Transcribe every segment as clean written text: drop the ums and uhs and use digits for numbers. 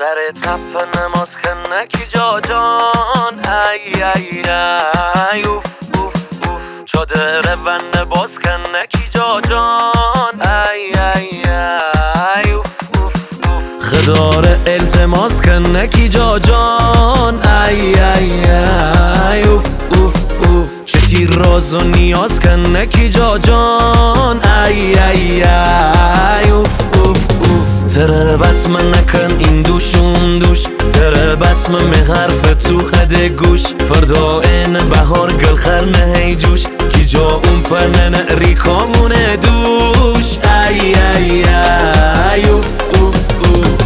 سر تپ نماز کنکی جا جان ای ای ای اوف اوف اوف چادر بند باز کنکی جا جان ای ای ای اوف اوف اوف خدار التماس کنکی جا جان ای ای ای اوف اوف اوف چه تیر راز و نیاز کنکی جا جان ای ای ای اوف اوف اوف تربت من نکن این دوشون دوش تربت من به حرف تو خد گوش فردا این بهار گل خرمه هی جوش کی جا اون پنن ریکامونه دوش ای ای ای اوف اوف اوف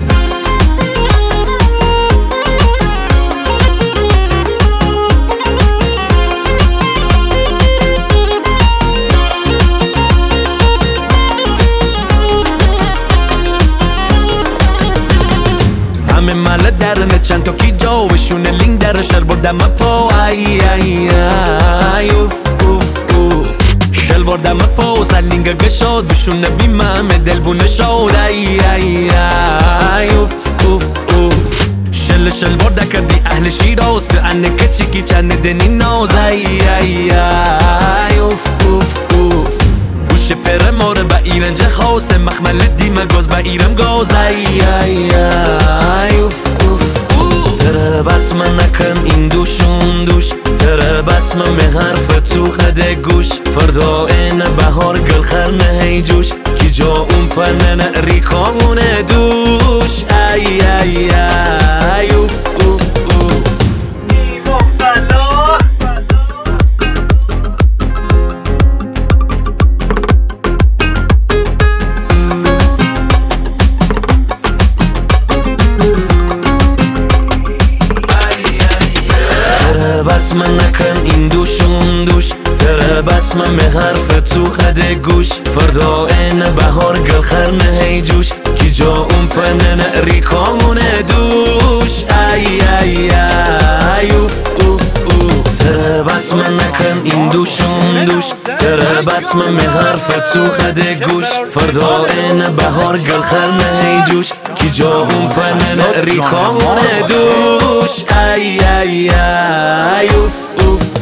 همه مال درنه چند تا کی جا بشونه لینگ در شل بردم پا ای ای ای اوف اوف اوف شل بردم پا سر لینگ گشاد بشونه بیمم دل بونه شاد ای ای ای اوف اوف اوف شل برده کردی اهل شیراز تو انه کچی کی چند دنی ناز ای ای ای اوف اوف اوف گوش پر ماره با ایرنج خواست مخمل دیمه گاز با ایرم گاز ای ای ای اوف اوف تربت من نکن این دوشون دوش تربت من به حرف تو خده گوش فردا این بهار گل خرمه هی جوش کی جا اون پنن ریکامونه دوش ای ای ای اوف اوف اوف تربت من نکن این دوشون دوش تربت من به حرف تو خده گوش فردا این بهار گل خرمه هی جوش کی جا اون پنن ریکامونه دوش ای ای ای اوف اوف اوف تربت من نکن این دوشون دوش تربت من به حرف تو خده گوش فردا این بهار گل خرمه هی جوش کی جا اون پنن ریکامونه دوش ای ای ای اوف اوف